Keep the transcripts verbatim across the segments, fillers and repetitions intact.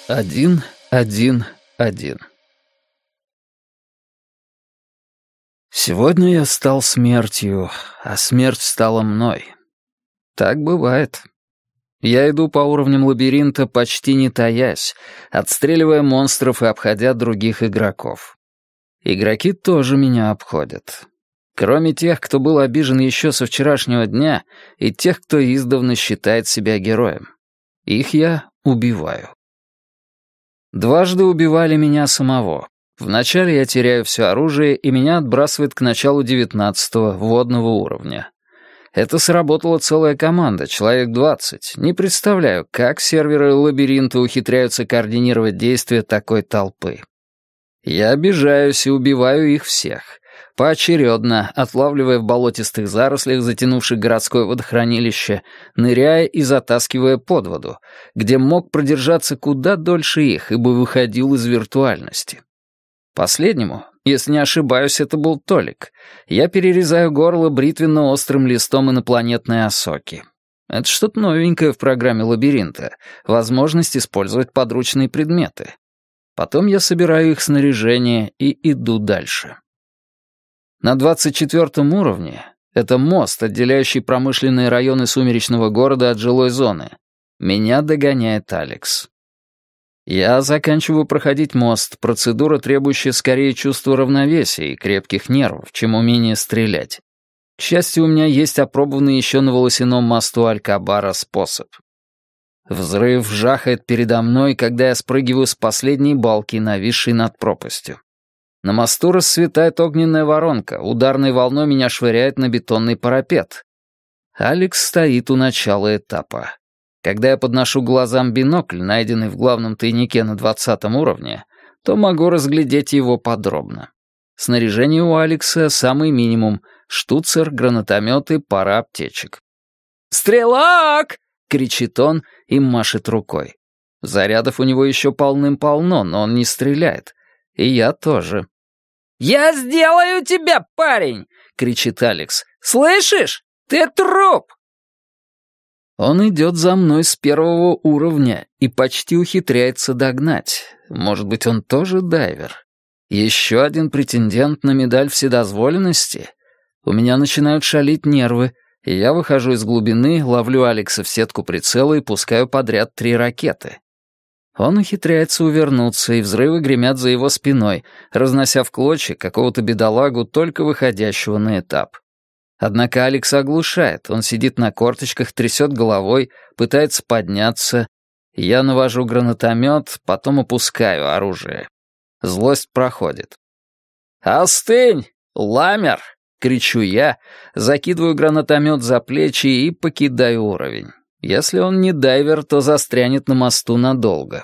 Один, один, один. Сегодня я стал смертью, а смерть стала мной. Так бывает. Я иду по уровням лабиринта, почти не таясь, отстреливая монстров и обходя других игроков. Игроки тоже меня обходят. Кроме тех, кто был обижен еще со вчерашнего дня, и тех, кто издавна считает себя героем. Их я убиваю. Дважды убивали меня самого. Вначале я теряю все оружие, и меня отбрасывает к началу девятнадцатого водного уровня. Это сработала целая команда, человек двадцать. Не представляю, как серверы лабиринта ухитряются координировать действия такой толпы. Я обижаюсь и убиваю их всех. Поочередно, отлавливая в болотистых зарослях, затянувших городское водохранилище, ныряя и затаскивая под воду, где мог продержаться куда дольше их, ибо выходил из виртуальности. Последнему, если не ошибаюсь, это был Толик. Я перерезаю горло бритвенно-острым листом инопланетной осоки. Это что-то новенькое в программе лабиринта, возможность использовать подручные предметы. Потом я собираю их снаряжение и иду дальше. На двадцать четвёртом уровне — это мост, отделяющий промышленные районы сумеречного города от жилой зоны. Меня догоняет Алекс. Я заканчиваю проходить мост, процедура, требующая скорее чувства равновесия и крепких нервов, чем умения стрелять. К счастью, у меня есть опробованный еще на волосяном мосту Алькабара способ. Взрыв жахает передо мной, когда я спрыгиваю с последней балки, нависшей над пропастью. На мосту расцветает огненная воронка, ударной волной меня швыряет на бетонный парапет. Алекс стоит у начала этапа. Когда я подношу глазам бинокль, найденный в главном тайнике на двадцатом уровне, то могу разглядеть его подробно. Снаряжение у Алекса самый минимум — штуцер, гранатометы, пара аптечек. «Стрелок!» — кричит он и машет рукой. Зарядов у него еще полным-полно, но он не стреляет. И я тоже. «Я сделаю тебя, парень!» — кричит Алекс. «Слышишь? Ты труп!» Он идет за мной с первого уровня и почти ухитряется догнать. Может быть, он тоже дайвер? Еще один претендент на медаль вседозволенности? У меня начинают шалить нервы, и я выхожу из глубины, ловлю Алекса в сетку прицела и пускаю подряд три ракеты. Он ухитряется увернуться, и взрывы гремят за его спиной, разнося в клочья какого-то бедолагу, только выходящего на этап. Однако Алекс оглушает, он сидит на корточках, трясет головой, пытается подняться. Я навожу гранатомет, потом опускаю оружие. Злость проходит. «Остынь, ламер!» — кричу я, закидываю гранатомет за плечи и покидаю уровень. Если он не дайвер, то застрянет на мосту надолго.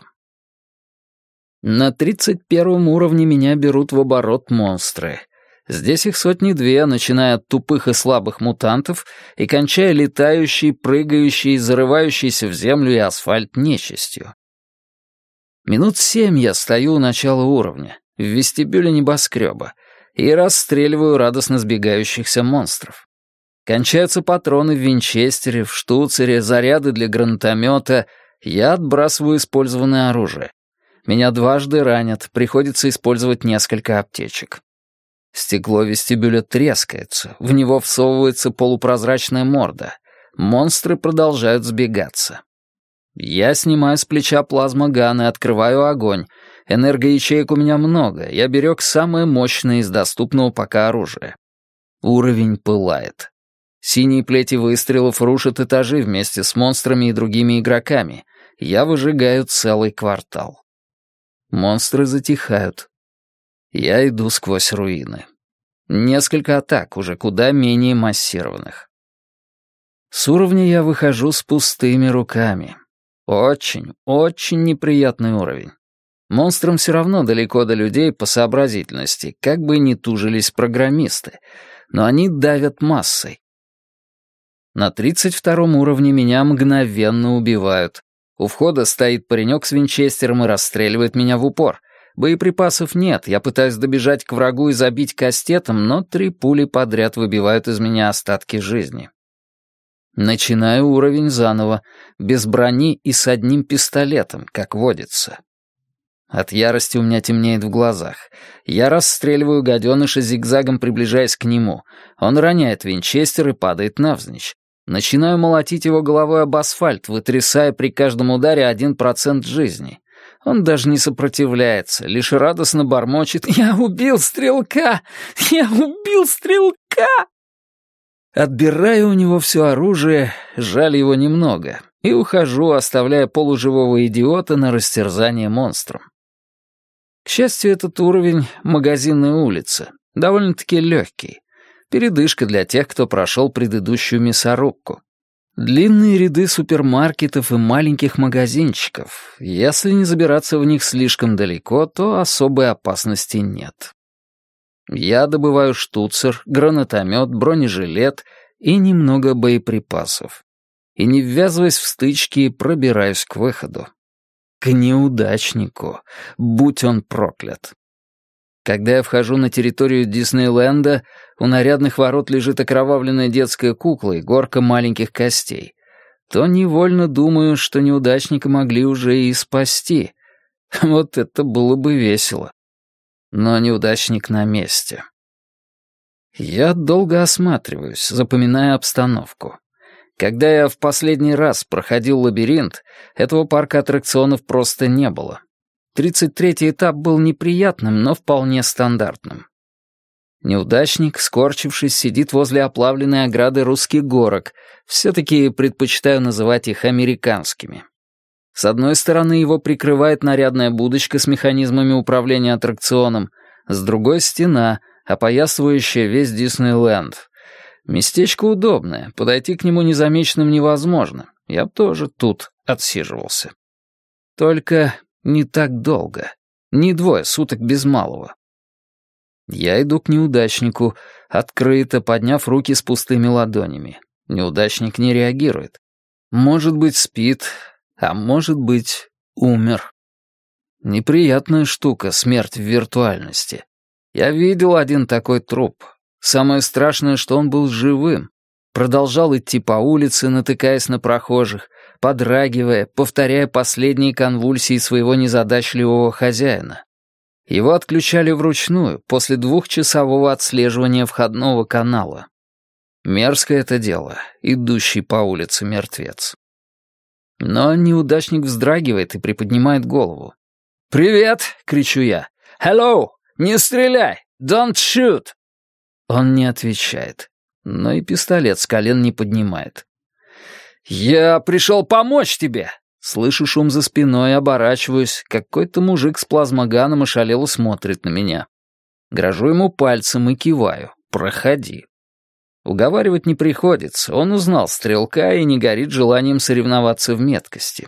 На тридцать первом уровне меня берут в оборот монстры. Здесь их сотни-две, начиная от тупых и слабых мутантов и кончая летающей, прыгающей, зарывающейся в землю и асфальт нечистью. Минут семь я стою у начала уровня, в вестибюле небоскреба, и расстреливаю радостно сбегающихся монстров. Кончаются патроны в винчестере, в штуцере, заряды для гранатомета. Я отбрасываю использованное оружие. Меня дважды ранят, приходится использовать несколько аптечек. Стекло вестибюля трескается, в него всовывается полупрозрачная морда. Монстры продолжают сбегаться. Я снимаю с плеча плазмоган и открываю огонь. Энергоячеек у меня много, я берег самое мощное из доступного пока оружия. Уровень пылает. Синие плети выстрелов рушат этажи вместе с монстрами и другими игроками. Я выжигаю целый квартал. Монстры затихают. Я иду сквозь руины. Несколько атак, уже куда менее массированных. С уровня я выхожу с пустыми руками. Очень, очень неприятный уровень. Монстрам все равно далеко до людей по сообразительности, как бы ни тужились программисты, но они давят массой. На тридцать втором уровне меня мгновенно убивают. У входа стоит паренек с винчестером и расстреливает меня в упор. Боеприпасов нет, я пытаюсь добежать к врагу и забить кастетом, но три пули подряд выбивают из меня остатки жизни. Начинаю уровень заново, без брони и с одним пистолетом, как водится. От ярости у меня темнеет в глазах. Я расстреливаю гаденыша, зигзагом приближаясь к нему. Он роняет винчестер и падает навзничь. Начинаю молотить его головой об асфальт, вытрясая при каждом ударе один процент жизни. Он даже не сопротивляется, лишь радостно бормочет: «Я убил стрелка! Я убил стрелка!» Отбираю у него все оружие, жаль его немного, и ухожу, оставляя полуживого идиота на растерзание монстром. К счастью, этот уровень — магазинная улица, довольно-таки легкий. Передышка для тех, кто прошел предыдущую мясорубку. Длинные ряды супермаркетов и маленьких магазинчиков. Если не забираться в них слишком далеко, то особой опасности нет. Я добываю штуцер, гранатомет, бронежилет и немного боеприпасов. И, не ввязываясь в стычки, пробираюсь к выходу. К неудачнику, будь он проклят. Когда я вхожу на территорию Диснейленда, у нарядных ворот лежит окровавленная детская кукла и горка маленьких костей, то невольно думаю, что неудачника могли уже и спасти. Вот это было бы весело. Но неудачник на месте. Я долго осматриваюсь, запоминая обстановку. Когда я в последний раз проходил лабиринт, этого парка аттракционов просто не было. тридцать третий этап был неприятным, но вполне стандартным. Неудачник, скорчившись, сидит возле оплавленной ограды русских горок. Все-таки предпочитаю называть их американскими. С одной стороны его прикрывает нарядная будочка с механизмами управления аттракционом, с другой — стена, опоясывающая весь Диснейленд. Местечко удобное, подойти к нему незамеченным невозможно. Я тоже тут отсиживался. Только не так долго. Не двое суток без малого. Я иду к неудачнику, открыто подняв руки с пустыми ладонями. Неудачник не реагирует. Может быть, спит, а может быть, умер. Неприятная штука — смерть в виртуальности. Я видел один такой труп. Самое страшное, что он был живым. Продолжал идти по улице, натыкаясь на прохожих, подрагивая, повторяя последние конвульсии своего незадачливого хозяина. Его отключали вручную, после двухчасового отслеживания входного канала. Мерзкое это дело, идущий по улице мертвец. Но неудачник вздрагивает и приподнимает голову. «Привет!» — кричу я. «Hello! Не стреляй! Don't shoot!» Он не отвечает, но и пистолет с колен не поднимает. «Я пришел помочь тебе!» Слышу шум за спиной, оборачиваюсь. Какой-то мужик с плазмоганом ошалело смотрит на меня. Грожу ему пальцем и киваю. «Проходи». Уговаривать не приходится. Он узнал стрелка и не горит желанием соревноваться в меткости.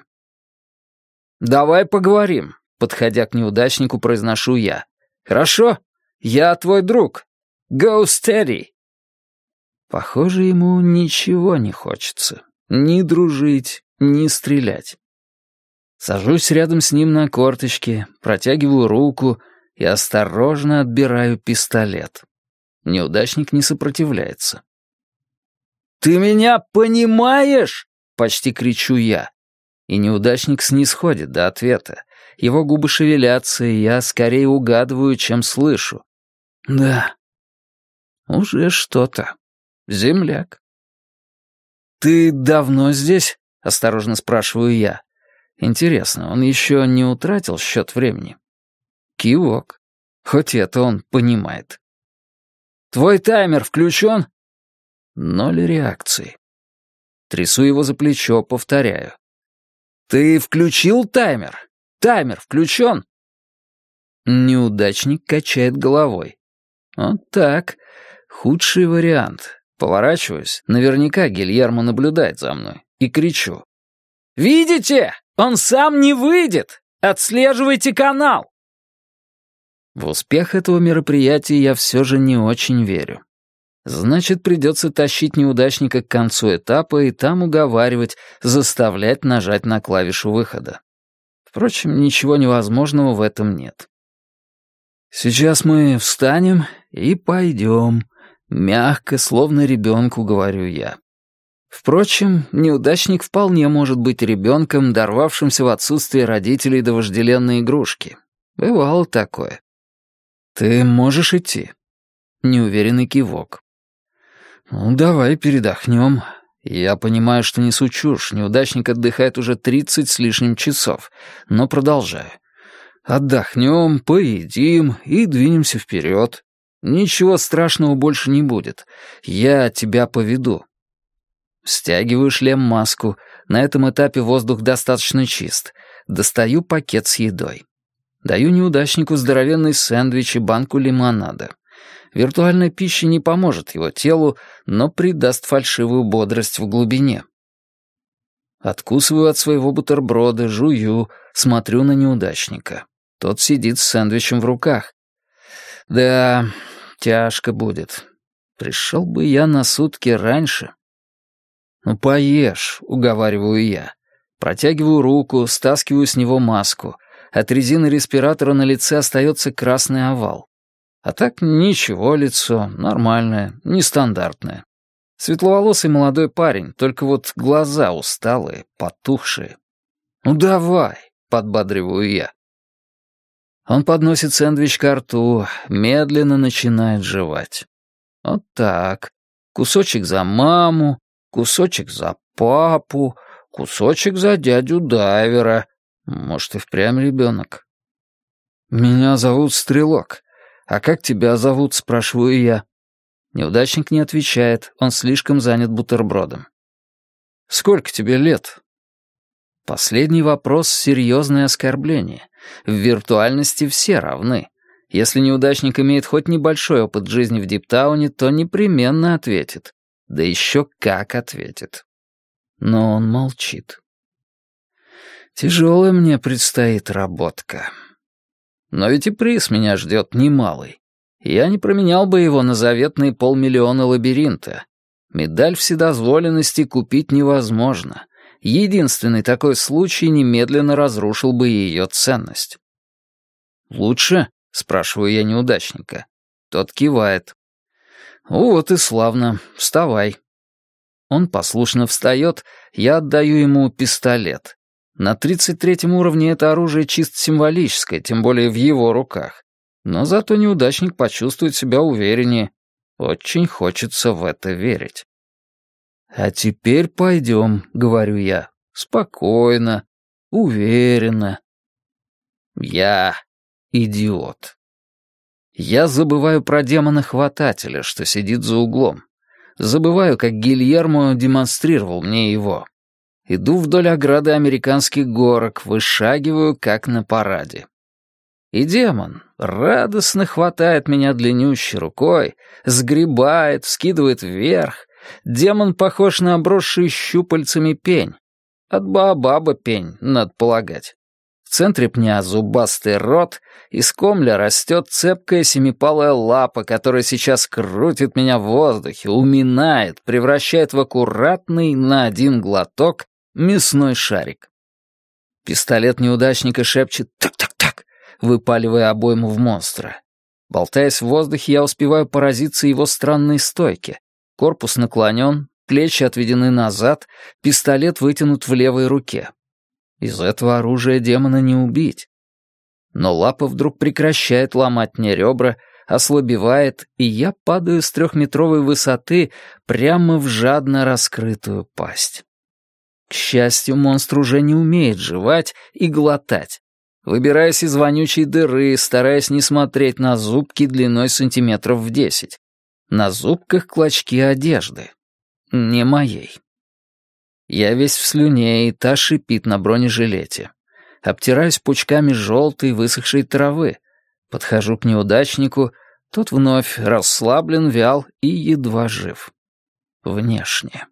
«Давай поговорим», — подходя к неудачнику, произношу я. «Хорошо? Я твой друг. Go steady». Похоже, ему ничего не хочется. Ни дружить, ни стрелять. Сажусь рядом с ним на корточки, протягиваю руку и осторожно отбираю пистолет. Неудачник не сопротивляется. «Ты меня понимаешь?» — почти кричу я. И неудачник снисходит до ответа. Его губы шевелятся, и я скорее угадываю, чем слышу. «Да, уже что-то. Земляк». «Ты давно здесь?» — осторожно спрашиваю я. Интересно, он еще не утратил счет времени? Кивок. Хоть это он понимает. «Твой таймер включен?» Ноль реакции. Трясу его за плечо, повторяю. «Ты включил таймер? Таймер включен?» Неудачник качает головой. Вот так. Худший вариант. Поворачиваюсь, наверняка Гильермо наблюдает за мной, и кричу. «Видите? Он сам не выйдет! Отслеживайте канал!» В успех этого мероприятия я все же не очень верю. Значит, придется тащить неудачника к концу этапа и там уговаривать, заставлять нажать на клавишу выхода. Впрочем, ничего невозможного в этом нет. «Сейчас мы встанем и пойдем», — мягко, словно ребенку, говорю я. Впрочем, неудачник вполне может быть ребенком, дорвавшимся в отсутствие родителей до вожделенной игрушки. Бывало такое. Ты можешь идти? Неуверенный кивок. Ну, давай передохнем. Я понимаю, что несу чушь. Неудачник отдыхает уже тридцать с лишним часов. Но продолжаю. Отдохнем, поедим и двинемся вперед. Ничего страшного больше не будет. Я тебя поведу. Стягиваю шлем-маску. На этом этапе воздух достаточно чист. Достаю пакет с едой. Даю неудачнику здоровенный сэндвич и банку лимонада. Виртуальная пища не поможет его телу, но придаст фальшивую бодрость в глубине. Откусываю от своего бутерброда, жую, смотрю на неудачника. Тот сидит с сэндвичем в руках. Да, тяжко будет. Пришел бы я на сутки раньше. «Ну, поешь», — уговариваю я. Протягиваю руку, стаскиваю с него маску. От резины респиратора на лице остается красный овал. А так ничего, лицо нормальное, нестандартное. Светловолосый молодой парень, только вот глаза усталые, потухшие. «Ну давай», — подбадриваю я. Он подносит сэндвич ко рту, медленно начинает жевать. Вот так. Кусочек за маму, кусочек за папу, кусочек за дядю Дайвера. Может, и впрямь ребенок. «Меня зовут Стрелок. А как тебя зовут?» — спрашиваю я. Неудачник не отвечает, он слишком занят бутербродом. «Сколько тебе лет?» Последний вопрос — серьезное оскорбление. В виртуальности все равны. Если неудачник имеет хоть небольшой опыт жизни в Диптауне, то непременно ответит. Да еще как ответит. Но он молчит. Тяжелая мне предстоит работка. Но ведь и приз меня ждет немалый. Я не променял бы его на заветные полмиллиона лабиринта. Медаль вседозволенности купить невозможно. Единственный такой случай немедленно разрушил бы ее ценность. «Лучше?» — спрашиваю я неудачника. Тот кивает. «Вот и славно. Вставай». Он послушно встает, я отдаю ему пистолет. На тридцать третьем уровне это оружие чисто символическое, тем более в его руках. Но зато неудачник почувствует себя увереннее. Очень хочется в это верить. «А теперь пойдем», — говорю я, — «спокойно, уверенно». Я идиот. Я забываю про демона-хватателя, что сидит за углом. Забываю, как Гильермо демонстрировал мне его. Иду вдоль ограды американских горок, вышагиваю, как на параде. И демон радостно хватает меня длиннющей рукой, сгребает, вскидывает вверх. Демон похож на обросший щупальцами пень. От баобаба пень, надо полагать. В центре пня зубастый рот, из комля растет цепкая семипалая лапа, которая сейчас крутит меня в воздухе, уминает, превращает в аккуратный на один глоток мясной шарик. Пистолет неудачника шепчет «так-так-так», выпаливая обойму в монстра. Болтаясь в воздухе, я успеваю поразиться его странной стойке. Корпус наклонен, плечи отведены назад, пистолет вытянут в левой руке. Из этого оружия демона не убить. Но лапа вдруг прекращает ломать мне ребра, ослабевает, и я падаю с трехметровой высоты прямо в жадно раскрытую пасть. К счастью, монстр уже не умеет жевать и глотать. Выбираясь из вонючей дыры, стараясь не смотреть на зубки длиной сантиметров в десять. На зубках клочки одежды. Не моей. Я весь в слюне, и та шипит на бронежилете. Обтираюсь пучками желтой высохшей травы. Подхожу к неудачнику, тот вновь расслаблен, вял и едва жив. Внешне.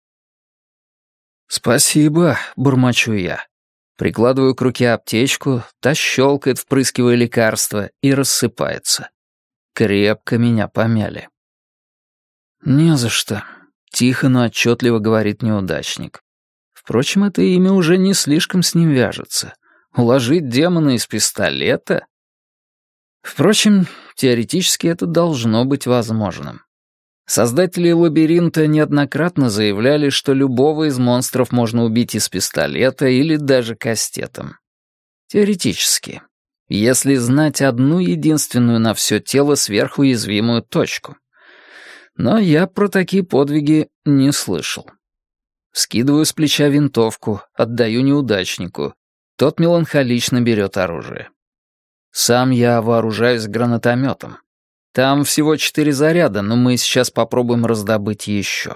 «Спасибо», — бормочу я. Прикладываю к руке аптечку, та щелкает, впрыскивая лекарство, и рассыпается. Крепко меня помяли. «Не за что», — тихо, но отчетливо говорит неудачник. Впрочем, это имя уже не слишком с ним вяжется. Уложить демона из пистолета? Впрочем, теоретически это должно быть возможным. Создатели лабиринта неоднократно заявляли, что любого из монстров можно убить из пистолета или даже кастетом. Теоретически. если знать одну единственную на все тело сверхуязвимую точку. Но я про такие подвиги не слышал. Скидываю с плеча винтовку, отдаю неудачнику. Тот меланхолично берет оружие. Сам я вооружаюсь гранатометом. Там всего четыре заряда, но мы сейчас попробуем раздобыть еще.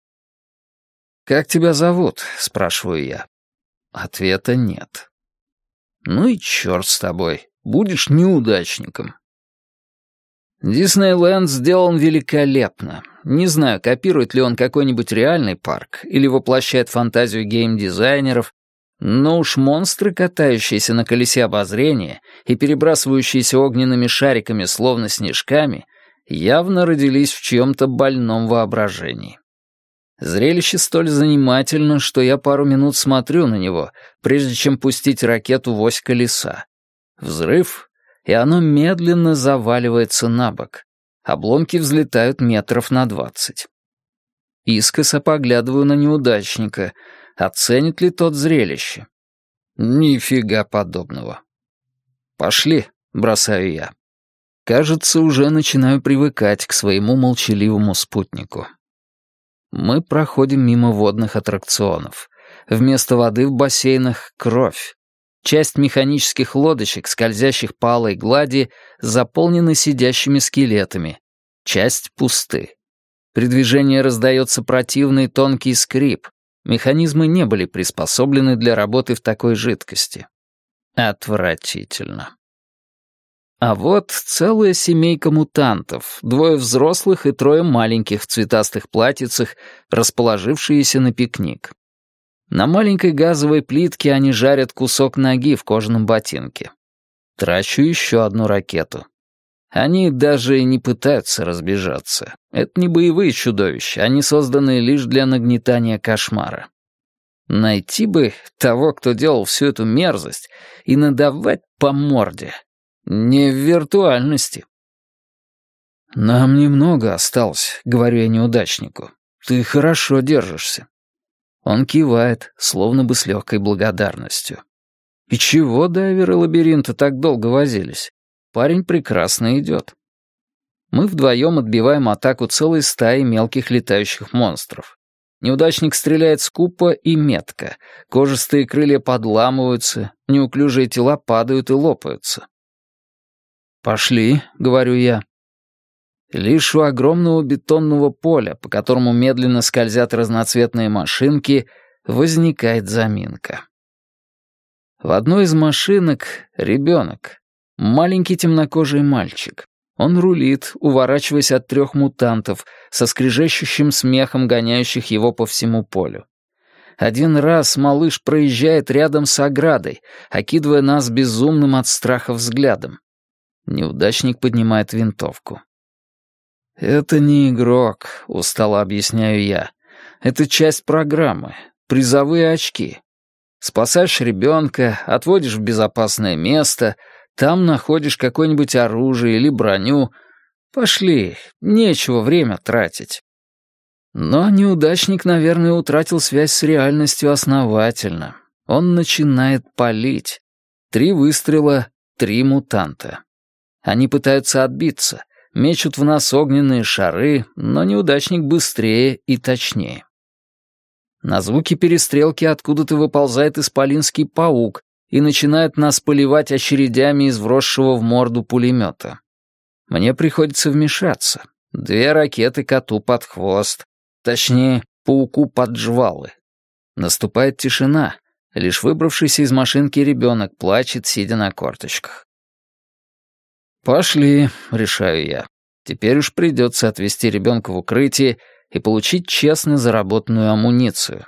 «Как тебя зовут?» — спрашиваю я. Ответа нет. Ну и черт с тобой, будешь неудачником. Диснейленд сделан великолепно. Не знаю, копирует ли он какой-нибудь реальный парк или воплощает фантазию геймдизайнеров, но уж монстры, катающиеся на колесе обозрения и перебрасывающиеся огненными шариками словно снежками, явно родились в чьем-то больном воображении. Зрелище столь занимательно, что я пару минут смотрю на него, прежде чем пустить ракету в ось колеса. Взрыв, и оно медленно заваливается на бок. Обломки взлетают метров на двадцать. Искоса поглядываю на неудачника. Оценит ли тот зрелище? Нифига подобного. «Пошли», — бросаю я. Кажется, уже начинаю привыкать к своему молчаливому спутнику. Мы проходим мимо водных аттракционов. Вместо воды в бассейнах — кровь. Часть механических лодочек, скользящих по алой глади, заполнены сидящими скелетами. Часть пусты. При движении раздается противный тонкий скрип. Механизмы не были приспособлены для работы в такой жидкости. Отвратительно. А вот целая семейка мутантов, двое взрослых и трое маленьких в цветастых платьицах, расположившиеся на пикник. На маленькой газовой плитке они жарят кусок ноги в кожаном ботинке. Трачу еще одну ракету. Они даже не пытаются разбежаться. Это не боевые чудовища, они созданы лишь для нагнетания кошмара. Найти бы того, кто делал всю эту мерзость, и надавать по морде. Не в виртуальности. «Нам немного осталось», — говорю я неудачнику. «Ты хорошо держишься». Он кивает, словно бы с легкой благодарностью. «И чего дайверы лабиринта так долго возились? Парень прекрасно идет». Мы вдвоем отбиваем атаку целой стаи мелких летающих монстров. Неудачник стреляет скупо и метко. Кожистые крылья подламываются, неуклюжие тела падают и лопаются. «Пошли», — говорю я. Лишь у огромного бетонного поля, по которому медленно скользят разноцветные машинки, возникает заминка. В одной из машинок ребенок, маленький темнокожий мальчик. Он рулит, уворачиваясь от трех мутантов, со скрежещущим смехом гоняющих его по всему полю. Один раз малыш проезжает рядом с оградой, окидывая нас безумным от страха взглядом. Неудачник поднимает винтовку. «Это не игрок», — устало объясняю я. «Это часть программы, призовые очки. Спасаешь ребенка, отводишь в безопасное место, там находишь какое-нибудь оружие или броню. Пошли, нечего время тратить». Но неудачник, наверное, утратил связь с реальностью основательно. Он начинает палить. Три выстрела, три мутанта. Они пытаются отбиться, мечут в нас огненные шары, но неудачник быстрее и точнее. На звуки перестрелки откуда-то выползает исполинский паук и начинает нас поливать очередями из вросшего в морду пулемета. Мне приходится вмешаться. Две ракеты коту под хвост, точнее, пауку под жвалы. Наступает тишина, лишь выбравшийся из машинки ребенок плачет, сидя на корточках. «Пошли», — решаю я. Теперь уж придется отвезти ребенка в укрытие и получить честно заработанную амуницию.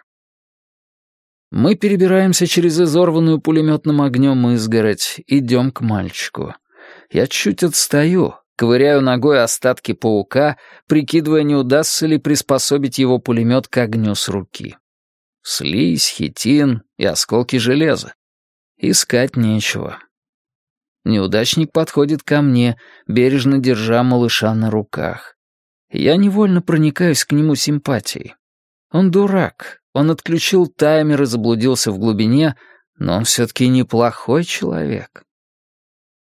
Мы перебираемся через изорванную пулеметным огнем изгородь, идем к мальчику. Я чуть отстаю, ковыряю ногой остатки паука, прикидывая, не удастся ли приспособить его пулемет к огню с руки. Слизь, хитин и осколки железа. Искать нечего. Неудачник подходит ко мне, бережно держа малыша на руках. Я невольно проникаюсь к нему симпатией. Он дурак, он отключил таймер и заблудился в глубине, но он все-таки неплохой человек.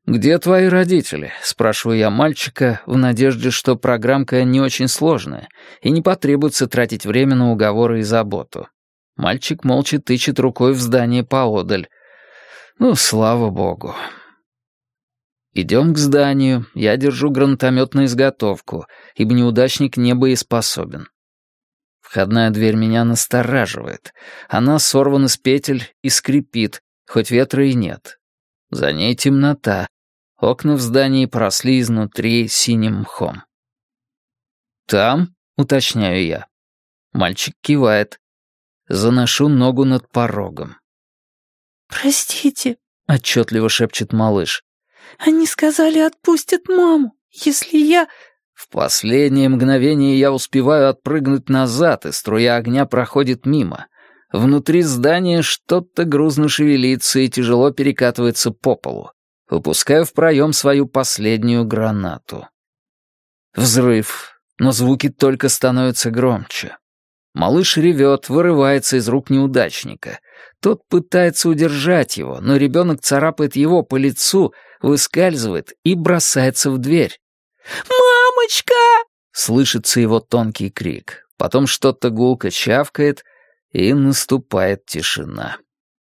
«Где твои родители?» — спрашиваю я мальчика в надежде, что программка не очень сложная и не потребуется тратить время на уговоры и заботу. Мальчик молча тычет рукой в здание поодаль. Ну, слава богу. Идем к зданию, я держу гранатомет на изготовку, ибо неудачник не боеспособен. Входная дверь меня настораживает. Она сорвана с петель и скрипит, хоть ветра и нет. За ней темнота. Окна в здании поросли изнутри синим мхом. «Там?» — уточняю я. Мальчик кивает. Заношу ногу над порогом. «Простите», — отчетливо шепчет малыш. «Они сказали, отпустят маму, если я...» В последнее мгновение я успеваю отпрыгнуть назад, и струя огня проходит мимо. Внутри здания что-то грузно шевелится и тяжело перекатывается по полу. Выпускаю в проем свою последнюю гранату. Взрыв, но звуки только становятся громче. Малыш ревет, вырывается из рук неудачника. Тот пытается удержать его, но ребенок царапает его по лицу, выскальзывает и бросается в дверь. «Мамочка!» — слышится его тонкий крик. Потом что-то гулко чавкает, и наступает тишина.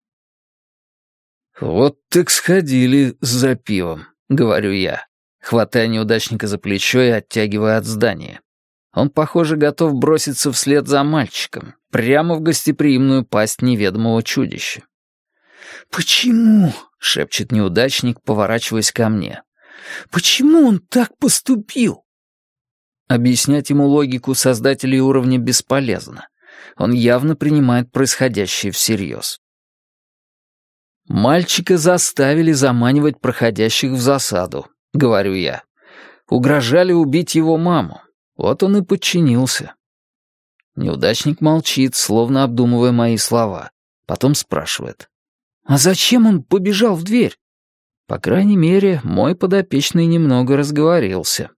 «Вот так сходили за пивом», — говорю я, хватая неудачника за плечо и оттягивая от здания. Он, похоже, готов броситься вслед за мальчиком, прямо в гостеприимную пасть неведомого чудища. «Почему?» — шепчет неудачник, поворачиваясь ко мне. «Почему он так поступил?» Объяснять ему логику создателей уровня бесполезно. Он явно принимает происходящее всерьез. «Мальчика заставили заманивать проходящих в засаду», — говорю я. «Угрожали убить его маму. Вот он и подчинился». Неудачник молчит, словно обдумывая мои слова. Потом спрашивает. «А зачем он побежал в дверь?» По крайней мере, мой подопечный немного разговорился.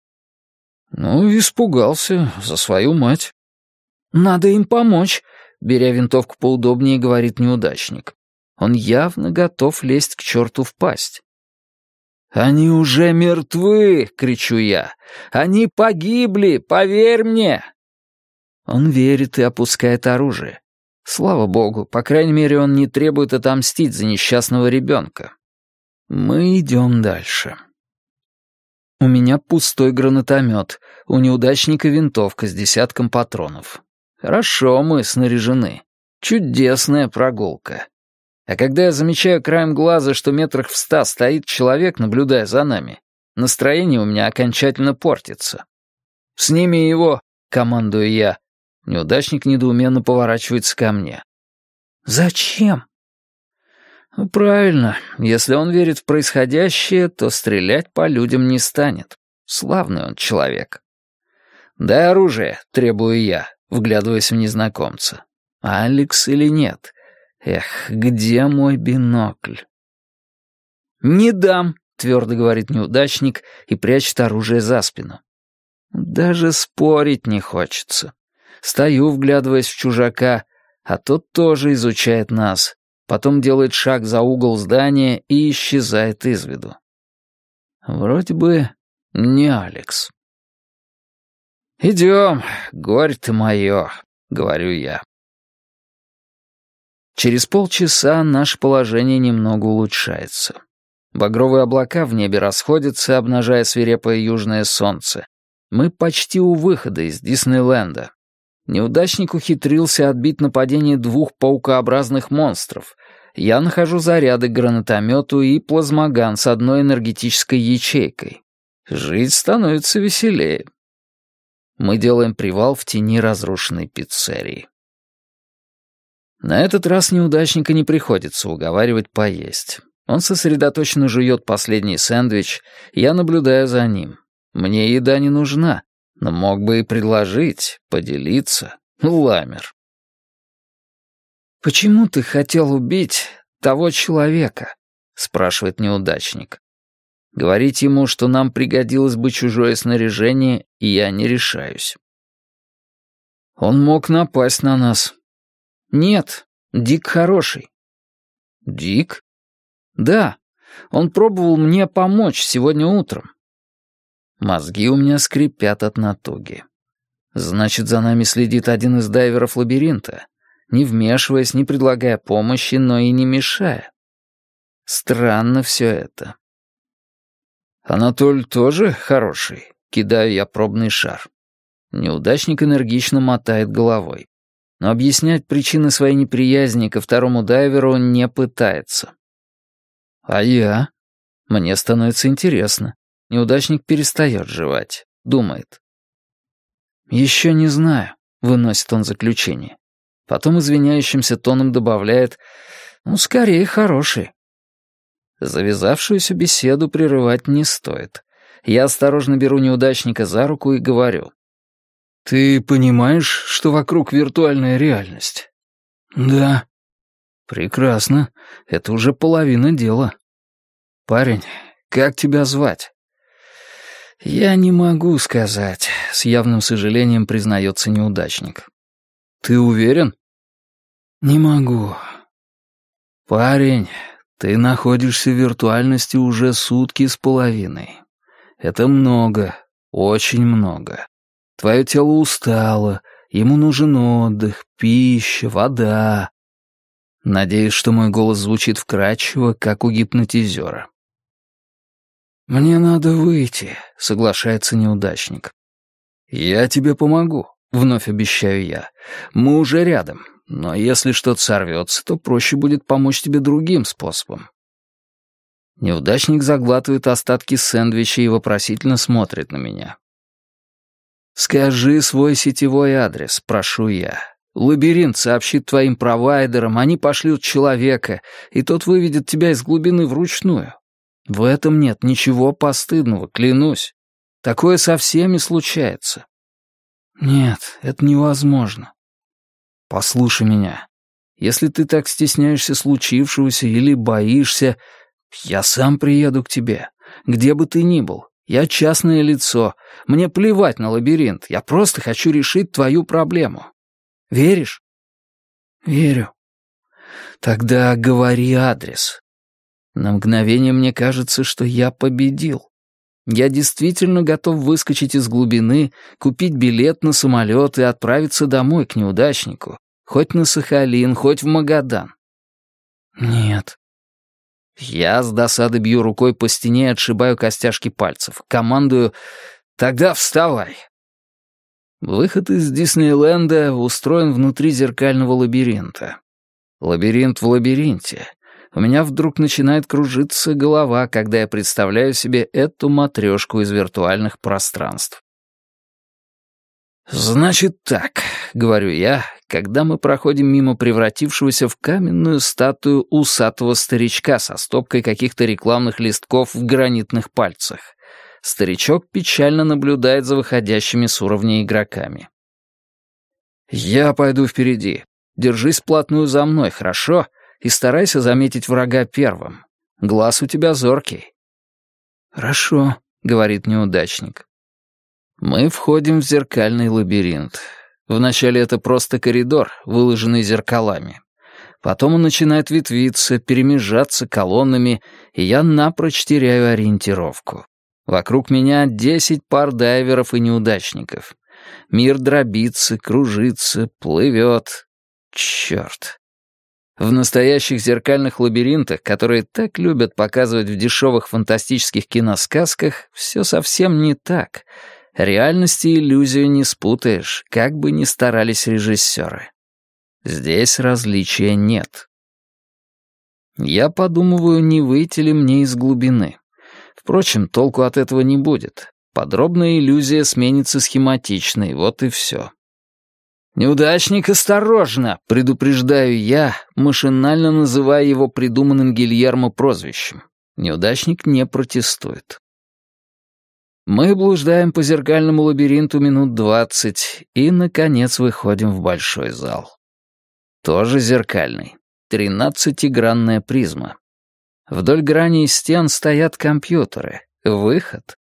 «Ну, испугался за свою мать». «Надо им помочь», — беря винтовку поудобнее, говорит неудачник. Он явно готов лезть к черту в пасть. «Они уже мертвы!» — кричу я. «Они погибли, поверь мне!» Он верит и опускает оружие. Слава богу, по крайней мере, он не требует отомстить за несчастного ребенка. Мы идем дальше. У меня пустой гранатомет, у неудачника винтовка с десятком патронов. Хорошо мы снаряжены. Чудесная прогулка. А когда я замечаю краем глаза, что метрах в ста стоит человек, наблюдая за нами, настроение у меня окончательно портится. «Сними его!» — командую я. Неудачник недоуменно поворачивается ко мне. «Зачем?» Ну, правильно. Если он верит в происходящее, то стрелять по людям не станет. Славный он человек. «Дай оружие», — требую я, вглядываясь в незнакомца. «Алекс или нет? Эх, где мой бинокль?» «Не дам», — твердо говорит неудачник и прячет оружие за спину. Даже спорить не хочется. Стою, вглядываясь в чужака, а тот тоже изучает нас. Потом делает шаг за угол здания и исчезает из виду. Вроде бы не Алекс. «Идем, горе ты мое», — говорю я. Через полчаса наше положение немного улучшается. Багровые облака в небе расходятся, обнажая свирепое южное солнце. Мы почти у выхода из Диснейленда. Неудачник ухитрился отбить нападение двух паукообразных монстров. Я нахожу заряды к гранатомету и плазмоган с одной энергетической ячейкой. Жить становится веселее. Мы делаем привал в тени разрушенной пиццерии. На этот раз неудачника не приходится уговаривать поесть. Он сосредоточенно жует последний сэндвич, я наблюдаю за ним. Мне еда не нужна, но мог бы и предложить, поделиться. Ламер. «Почему ты хотел убить того человека?» — спрашивает неудачник. Говорить ему, что нам пригодилось бы чужое снаряжение, я не решаюсь. Он мог напасть на нас. Нет, Дик хороший. Дик? Да, Он пробовал мне помочь сегодня утром». Мозги у меня скрипят от натуги. Значит, за нами следит один из дайверов лабиринта, не вмешиваясь, не предлагая помощи, но и не мешая. Странно все это. «Анатоль тоже хороший?» — кидаю я пробный шар. Неудачник энергично мотает головой. Но объяснять причины своей неприязни ко второму дайверу он не пытается. А я? Мне становится интересно. Неудачник перестает жевать. Думает. «Еще не знаю», — выносит он заключение. Потом извиняющимся тоном добавляет: «Ну, скорее, хороший». Завязавшуюся беседу прерывать не стоит. Я осторожно беру неудачника за руку и говорю: «Ты понимаешь, что вокруг виртуальная реальность?» «Да». «Прекрасно. Это уже половина дела». «Парень, как тебя звать?» «Я не могу сказать», — с явным сожалением признается неудачник. «Ты уверен?» «Не могу». «Парень, ты находишься в виртуальности уже сутки с половиной. Это много, очень много. Твое тело устало, ему нужен отдых, пища, вода». Надеюсь, что мой голос звучит вкрадчиво, как у гипнотизера. «Мне надо выйти», — соглашается неудачник. «Я тебе помогу», — вновь обещаю я. «Мы уже рядом, но если что-то сорвется, то проще будет помочь тебе другим способом». Неудачник заглатывает остатки сэндвича и вопросительно смотрит на меня. «Скажи свой сетевой адрес, прошу я. Лабиринт сообщит твоим провайдерам, они пошлют человека, и тот выведет тебя из глубины вручную. В этом нет ничего постыдного, клянусь. Такое со всеми случается». «Нет, это невозможно». «Послушай меня. Если ты так стесняешься случившегося или боишься, я сам приеду к тебе, где бы ты ни был. Я частное лицо. Мне плевать на лабиринт. Я просто хочу решить твою проблему. Веришь?» «Верю». «Тогда говори адрес». На мгновение мне кажется, что я победил. Я действительно готов выскочить из глубины, купить билет на самолет и отправиться домой к неудачнику. Хоть на Сахалин, хоть в Магадан. «Нет». Я с досады бью рукой по стене и отшибаю костяшки пальцев. Командую: «Тогда вставай». Выход из Диснейленда устроен внутри зеркального лабиринта. Лабиринт в лабиринте. У меня вдруг начинает кружиться голова, когда я представляю себе эту матрешку из виртуальных пространств. «Значит так», — говорю я, когда мы проходим мимо превратившегося в каменную статую усатого старичка со стопкой каких-то рекламных листков в гранитных пальцах. Старичок печально наблюдает за выходящими с уровня игроками. «Я пойду впереди. Держись вплотную за мной, хорошо? И старайся заметить врага первым. Глаз у тебя зоркий». «Хорошо», — говорит неудачник. Мы входим в зеркальный лабиринт. Вначале это просто коридор, выложенный зеркалами. Потом он начинает ветвиться, перемежаться колоннами, и я напрочь теряю ориентировку. Вокруг меня десять пар дайверов и неудачников. Мир дробится, кружится, плывет. Черт. В настоящих зеркальных лабиринтах, которые так любят показывать в дешевых фантастических киносказках, все совсем не так. Реальность и иллюзию не спутаешь, как бы ни старались режиссеры. Здесь различия нет. Я подумываю, не выйти ли мне из глубины. Впрочем, толку от этого не будет. Подробная иллюзия сменится схематичной, вот и все. «Неудачник, осторожно!» — предупреждаю я, машинально называя его придуманным Гильермо прозвищем. Неудачник не протестует. Мы блуждаем по зеркальному лабиринту минут двадцать и, наконец, выходим в большой зал. Тоже зеркальный. Тринадцатигранная призма. Вдоль граней стен стоят компьютеры. Выход.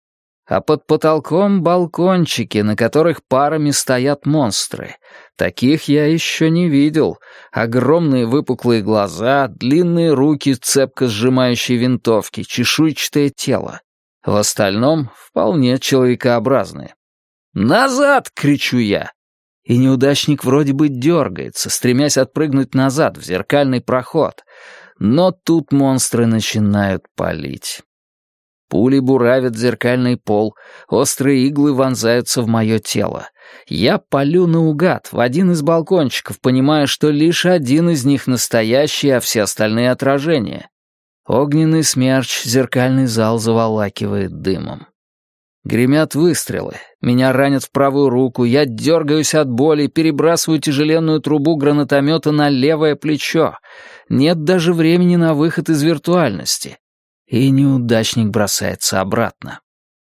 А под потолком балкончики, на которых парами стоят монстры. Таких я еще не видел. Огромные выпуклые глаза, длинные руки, цепко сжимающие винтовки, чешуйчатое тело. В остальном вполне человекообразные. «Назад!» — кричу я. И неудачник вроде бы дергается, стремясь отпрыгнуть назад в зеркальный проход. Но тут монстры начинают палить. Пули буравят зеркальный пол, острые иглы вонзаются в мое тело. Я палю наугад в один из балкончиков, понимая, что лишь один из них настоящий, а все остальные отражения. Огненный смерч зеркальный зал заволакивает дымом. Гремят выстрелы. Меня ранят в правую руку, я дергаюсь от боли, перебрасываю тяжеленную трубу гранатомета на левое плечо. Нет даже времени на выход из виртуальности. И неудачник бросается обратно.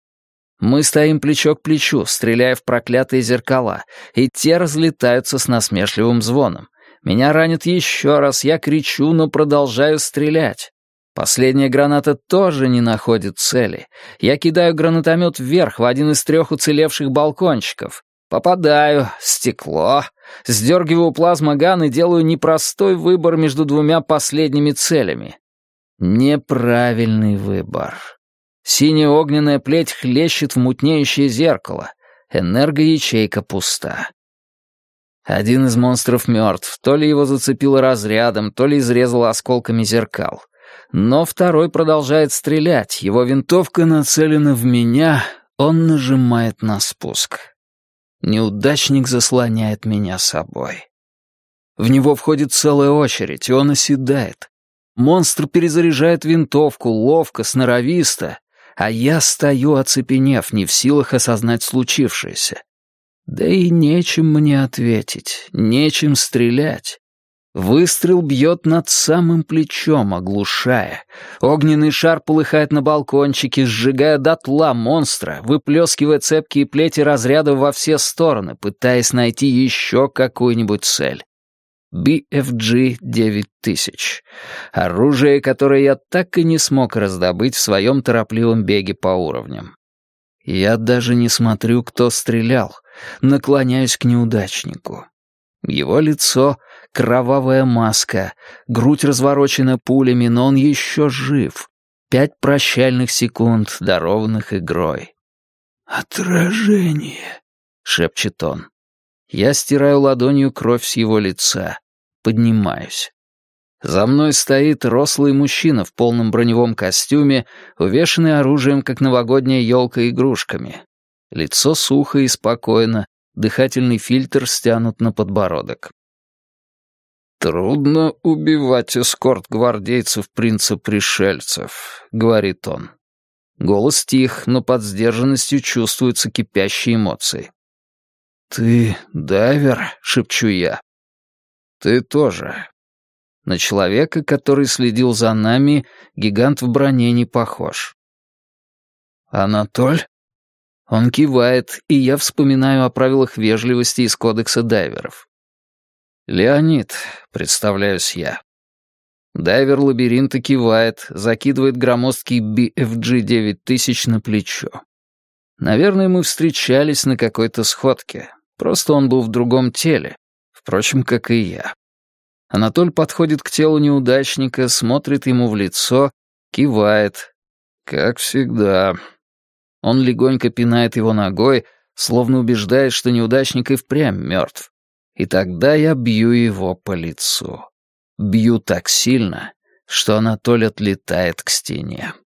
Мы стоим плечо к плечу, стреляя в проклятые зеркала, и те разлетаются с насмешливым звоном. Меня ранят еще раз, я кричу, но продолжаю стрелять. Последняя граната тоже не находит цели. Я кидаю гранатомет вверх в один из трех уцелевших балкончиков. Попадаю, стекло, сдергиваю плазмоган и делаю непростой выбор между двумя последними целями. Неправильный выбор. Синяя огненная плеть хлещет в мутнеющее зеркало. Энергоячейка пуста. Один из монстров мертв. То ли его зацепило разрядом, то ли изрезало осколками зеркал. Но второй продолжает стрелять. Его винтовка нацелена в меня. Он нажимает на спуск. Неудачник заслоняет меня собой. В него входит целая очередь, и он оседает. Монстр перезаряжает винтовку ловко, сноровисто, а я стою, оцепенев, не в силах осознать случившееся. Да и нечем мне ответить, нечем стрелять. Выстрел бьет над самым плечом, оглушая. Огненный шар полыхает на балкончике, сжигая дотла монстра, выплескивая цепкие плети разряда во все стороны, пытаясь найти еще какую-нибудь цель. би эф джи девять тысяч. Оружие, которое я так и не смог раздобыть в своем торопливом беге по уровням. Я даже не смотрю, кто стрелял, наклоняюсь к неудачнику. Его лицо — кровавая маска, грудь разворочена пулями, но он еще жив. Пять прощальных секунд, дарованных игрой. «Отражение», — шепчет он. Я стираю ладонью кровь с его лица. Поднимаюсь. За мной стоит рослый мужчина в полном броневом костюме, увешанный оружием, как новогодняя елка, игрушками. Лицо сухо и спокойно, дыхательный фильтр стянут на подбородок. «Трудно убивать эскорт гвардейцев принца-пришельцев», — говорит он. Голос тих, но под сдержанностью чувствуются кипящие эмоции. «Ты дайвер?» — шепчу я. «Ты тоже». На человека, который следил за нами, гигант в броне не похож. «Анатоль?» Он кивает, и я вспоминаю о правилах вежливости из кодекса дайверов. «Леонид», — представляюсь я. Дайвер лабиринта кивает, закидывает громоздкий би эф джи девять тысяч на плечо. Наверное, мы встречались на какой-то сходке. Просто он был в другом теле, впрочем, как и я. Анатоль подходит к телу неудачника, смотрит ему в лицо, кивает. Как всегда. Он легонько пинает его ногой, словно убеждает, что неудачник и впрямь мертв. И тогда я бью его по лицу. Бью так сильно, что Анатоль отлетает к стене.